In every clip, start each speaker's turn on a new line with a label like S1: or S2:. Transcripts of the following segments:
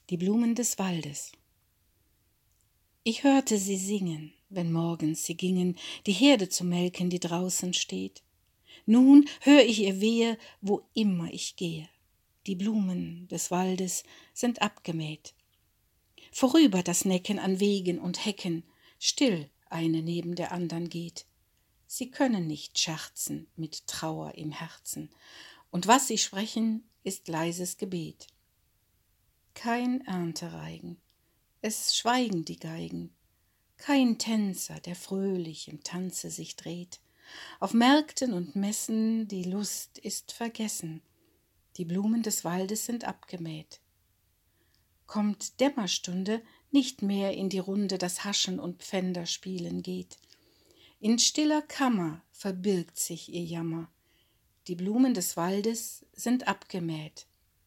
S1: Die Blumen des Waldes. Ich hörte sie singen, wenn morgens sie gingen, die Herde zu melken, die draußen steht. Nun hör ich ihr Wehe, wo immer ich gehe. Die Blumen des Waldes sind abgemäht. Vorüber das Necken an Wegen und Hecken, still eine neben der andern geht. Sie können nicht scherzen mit Trauer im Herzen, und was sie sprechen, ist leises Gebet. Kein Erntereigen, es schweigen die Geigen, kein Tänzer, der fröhlich im Tanze sich dreht. Auf Märkten und Messen die Lust ist vergessen, die Blumen des Waldes sind abgemäht. Kommt Dämmerstunde, nicht mehr in die Runde das Haschen und Pfänderspielen geht. In stiller Kammer verbirgt sich ihr Jammer, die Blumen des Waldes sind abgemäht.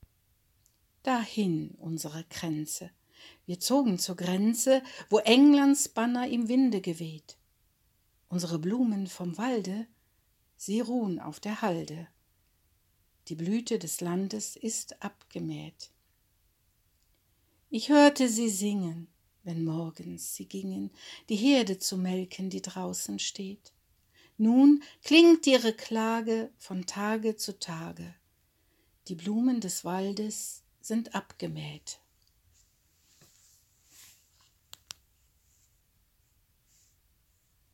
S1: Dahin unsere Kränze, wir zogen zur Grenze, wo Englands Banner im Winde geweht. Unsere Blumen vom Walde, sie ruhen auf der Halde. Die Blüte des Landes ist abgemäht. Ich hörte sie singen, wenn morgens sie gingen, die Herde zu melken, die draußen steht. Nun klingt ihre Klage von Tage zu Tage. Die Blumen des Waldes sind abgemäht.